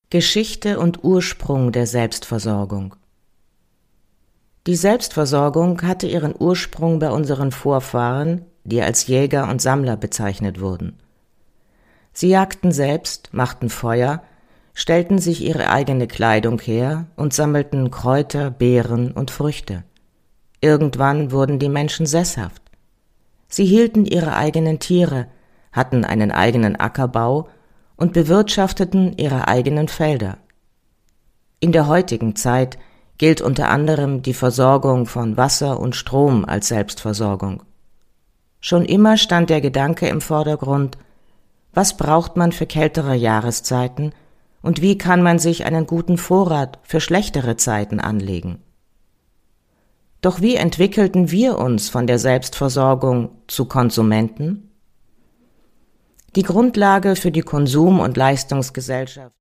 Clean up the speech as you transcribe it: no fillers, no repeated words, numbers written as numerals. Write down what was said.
Geschichte und Ursprung der Selbstversorgung. Die Selbstversorgung hatte ihren Ursprung bei unseren Vorfahren, die als Jäger und Sammler bezeichnet wurden. Sie jagten selbst, machten Feuer, stellten sich ihre eigene Kleidung her und sammelten Kräuter, Beeren und Früchte. Irgendwann wurden die Menschen sesshaft. Sie hielten ihre eigenen Tiere, hatten einen eigenen Ackerbau und bewirtschafteten ihre eigenen Felder. In der heutigen Zeit gilt unter anderem die Versorgung von Wasser und Strom als Selbstversorgung. Schon immer stand der Gedanke im Vordergrund: Was braucht man für kältere Jahreszeiten und wie kann man sich einen guten Vorrat für schlechtere Zeiten anlegen? Doch wie entwickelten wir uns von der Selbstversorgung zu Konsumenten? Die Grundlage für die Konsum- und Leistungsgesellschaft